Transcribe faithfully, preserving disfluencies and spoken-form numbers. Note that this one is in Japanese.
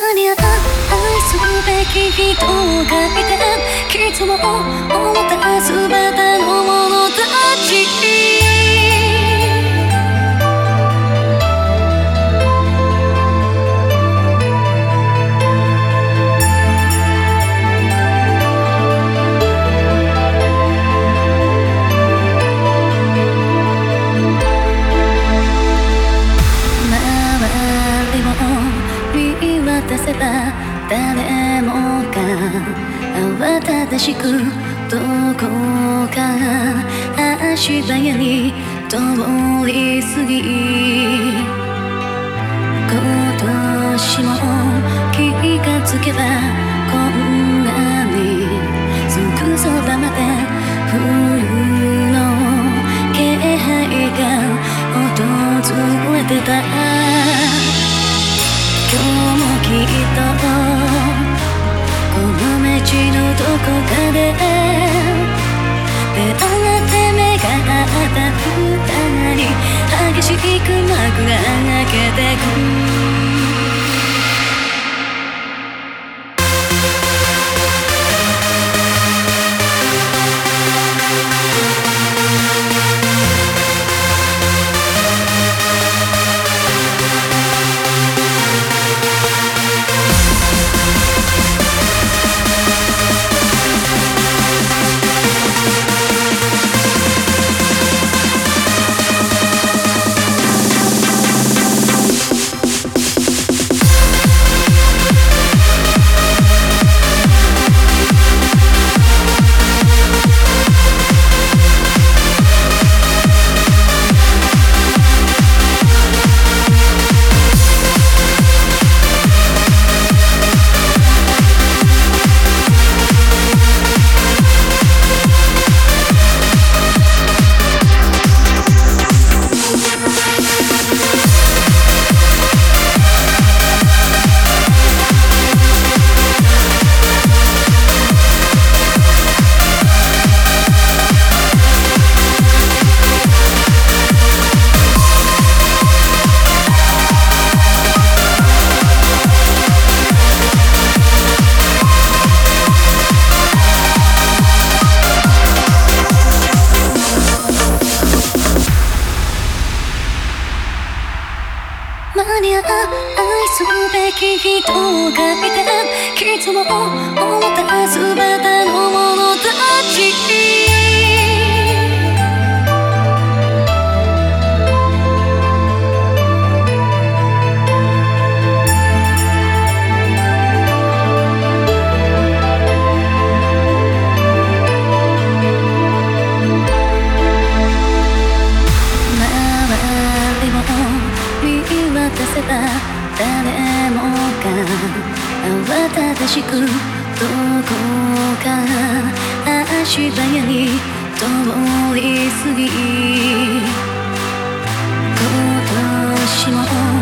間に合う愛すべき人がいて、いつも思った全てのものたち、渡せば誰もが慌ただしくどこか足早に通り過ぎ、今年も気がつけばこんなにすぐそばまで冬の気配が訪れてた。今日もきっとこの街のどこかで出会って目が合った二人、激しい雲が開けてく。間に合う愛すべき人がいて、いつも思った全てのものたち、渡せば誰もが慌ただしくどこか足早に通り過ぎ、今年も